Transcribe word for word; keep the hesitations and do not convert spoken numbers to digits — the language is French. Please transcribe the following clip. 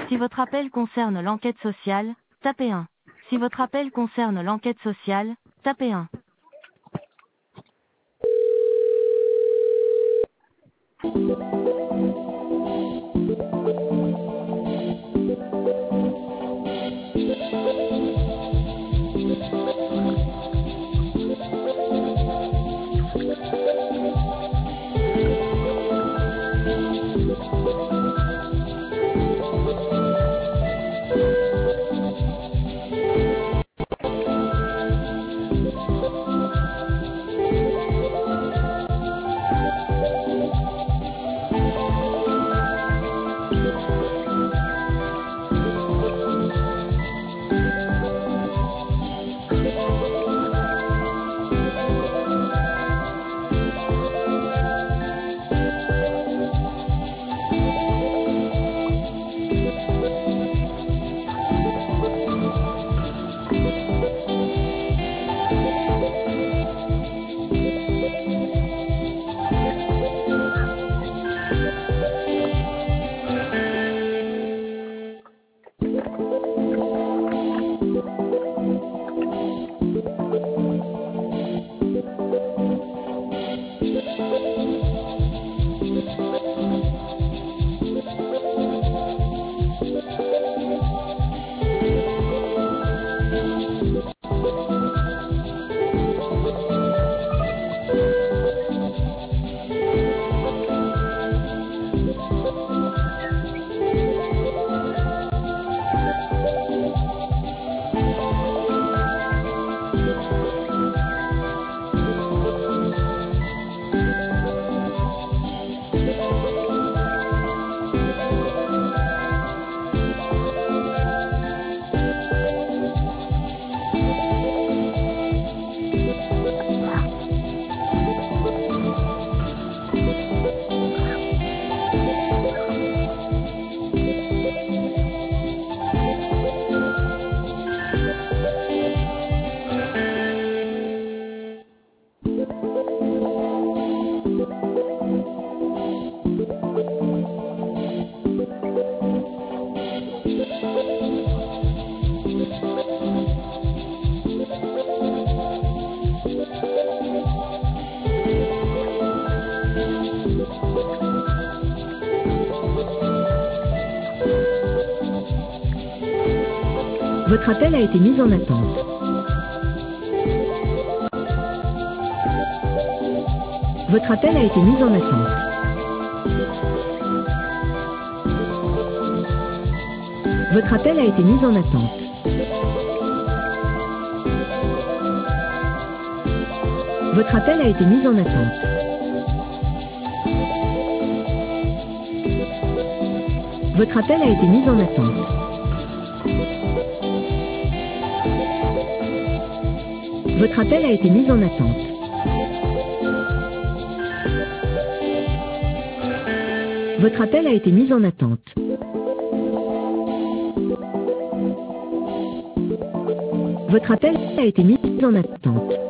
Si votre appel concerne l'enquête sociale, tapez un. Si votre appel concerne l'enquête sociale, tapez un. Votre appel a été mis en attente. Votre appel a été mis en attente. Votre appel a été mis en attente. Votre appel a été mis en attente. Votre appel a été mis en attente. Votre appel a été mis en attente. Votre appel a été mis en attente. Votre appel a été mis en attente.